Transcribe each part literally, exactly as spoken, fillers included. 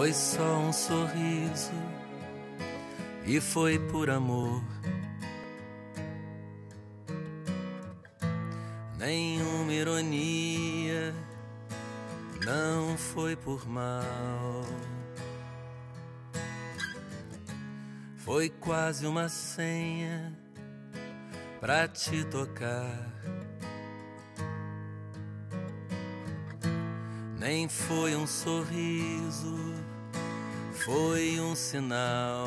Foi só um sorriso e foi por amor. Nenhuma ironia, não foi por mal. Foi quase uma senha pra te tocar. Nem foi um sorriso, foi um sinal.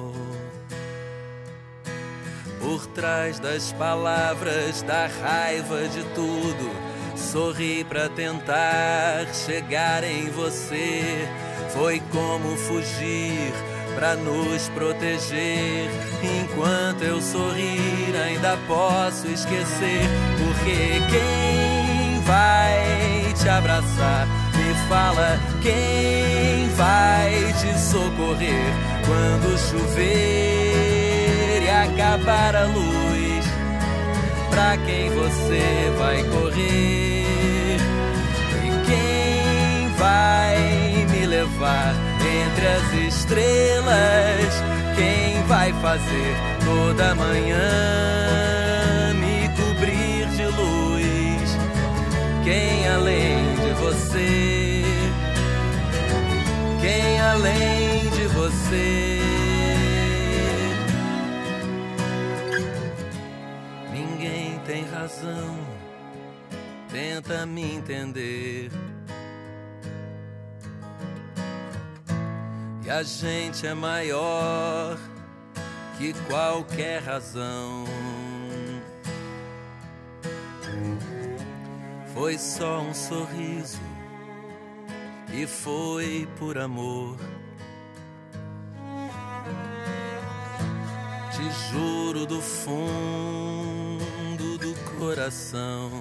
Por trás das palavras, da raiva de tudo, sorri pra tentar chegar em você. Foi como fugir pra nos proteger. Enquanto eu sorrir, ainda posso esquecer. Porque quem vai te abraçar? Me fala, quem vai te socorrer quando chover e acabar a luz? Pra quem você vai correr? E quem vai me levar entre as estrelas? Quem vai fazer toda manhã me cobrir de luz? Quem além de você? Quem além de você? Ninguém tem razão, tenta me entender. E a gente é maior que qualquer razão. Foi só um sorriso e foi por amor. Te juro do fundo do coração.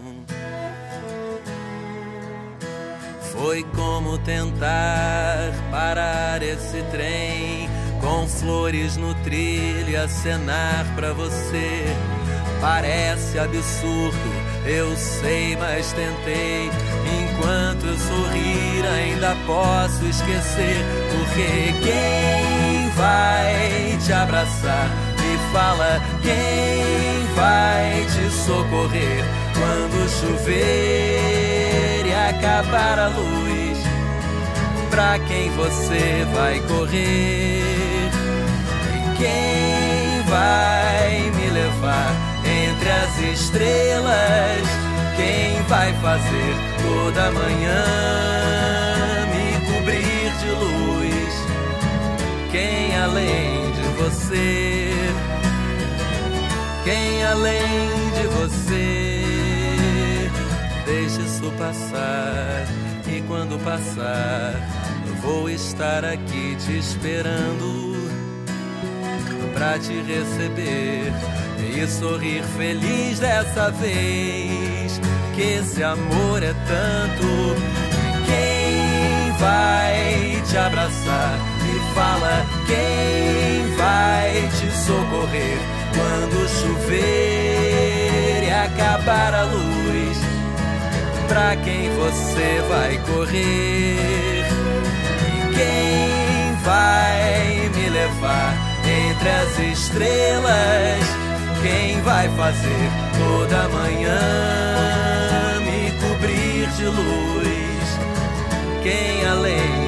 Foi como tentar parar esse trem, com flores no trilho e acenar pra você. Parece absurdo, eu sei, mas tentei. Enquanto eu sorrir, ainda posso esquecer. Porque quem vai te abraçar? Me fala, quem vai te socorrer quando chover e acabar a luz? Pra quem você vai correr? E quem vai me levar entre as estrelas? Quem vai fazer toda manhã me cobrir de luz? Quem além de você? Quem além de você? Deixe isso passar, e quando passar, eu vou estar aqui te esperando pra te receber e sorrir feliz dessa vez. Que esse amor é tanto. E quem vai te abraçar? Me fala, quem vai te socorrer quando chover e acabar a luz? Pra quem você vai correr? E quem vai me levar entre as estrelas? Quem vai fazer toda manhã me cobrir de luz? Quem além